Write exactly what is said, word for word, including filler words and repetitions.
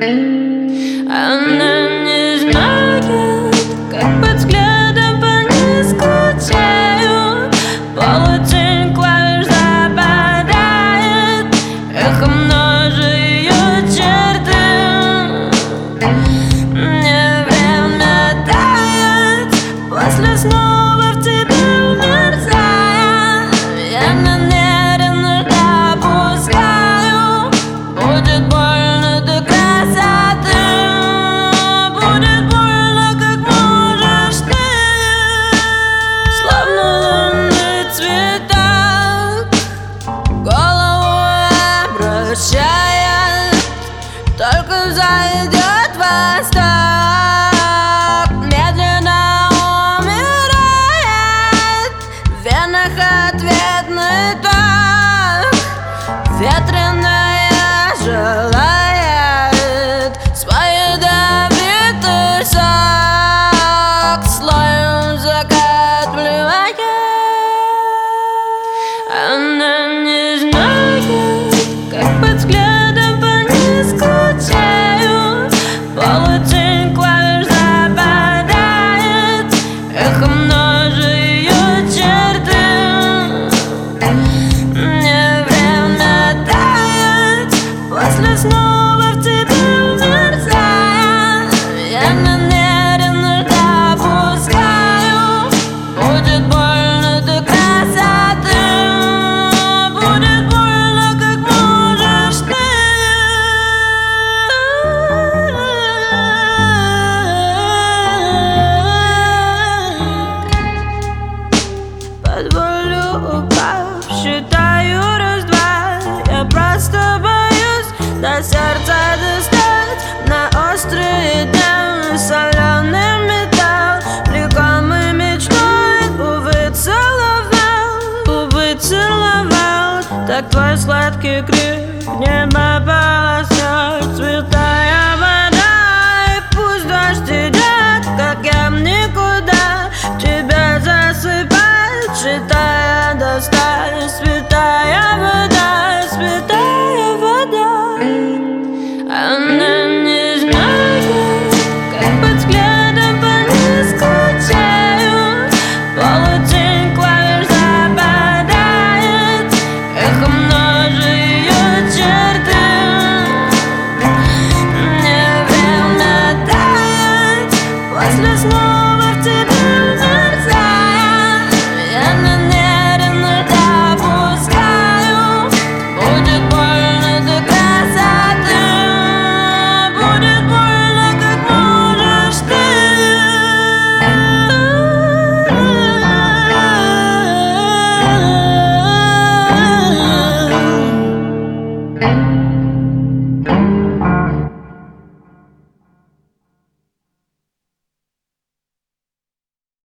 Она не знает, как под взглядом по ней скучаю. Полутень клавиш западает, эхо множит ее черты. Мне время тает, после снова в тебе умерзая. Я намеренно допускаю, будет больно до красоты. Будет больно, как можешь ты. Словно лунный цветок голову обращает, только зайдет восток, медленно умирает в венах ответный ток. Ветреная желает свой ядовитый сок, слоем закат плевает. Она не знает, как под взглядом по ней скучаю. Полутень клавиш западает, эхо множит ее черты. Мне время тает, после снова в тебе умерзая. Я намеренно допускаю, будет больно до красоты. Будет больно, как можешь ты. Позволю упав, считаю раз-два. Я просто боюсь до сердца достать. На острые дни соленый металл, влекомый мечтой, увы, целовал, увы, целовал. Так твой сладкий крик небо полоснет, святая вода. И пусть дождь идет, как я в никуда, тебя засыпать, считая до ста, святая вода.